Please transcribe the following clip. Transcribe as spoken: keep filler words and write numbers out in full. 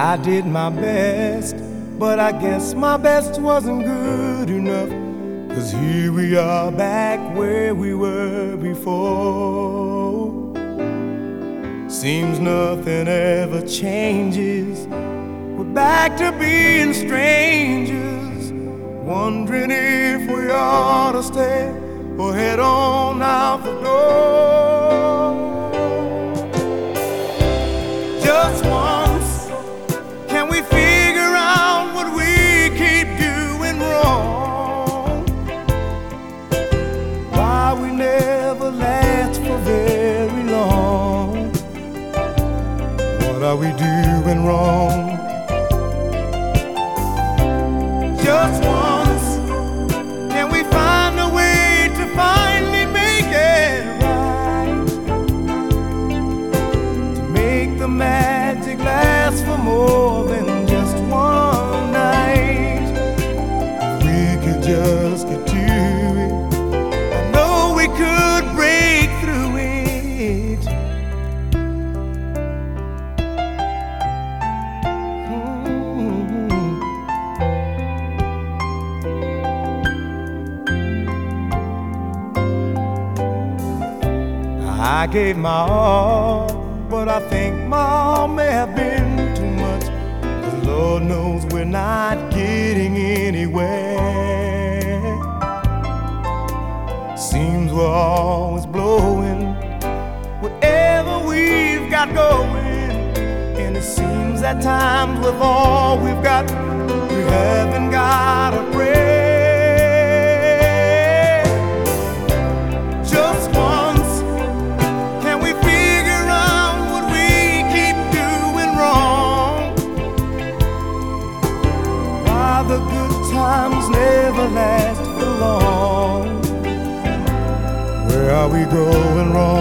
I did my best, but I guess my best wasn't good enough. 'Cause here we are back where we were before. Seems nothing ever changes. We're back to being strangers, wondering if we ought to stay or head on out the door. Just once, can we figure out what we keep doing wrong? Why we never last for very long? What are we doing wrong? Just once, can we find a way to finally make it right? To make the magic last for more than just one night. If we could just get to it, I know we could break through it. Mm-hmm. I gave my all, but I think my all may have been too much. 'Cause Lord knows we're not getting anywhere. Seems we're always blowing whatever we've got going. And it seems at times with all we've got, we haven't got a prayer. The good times never last for long. Where are we going wrong?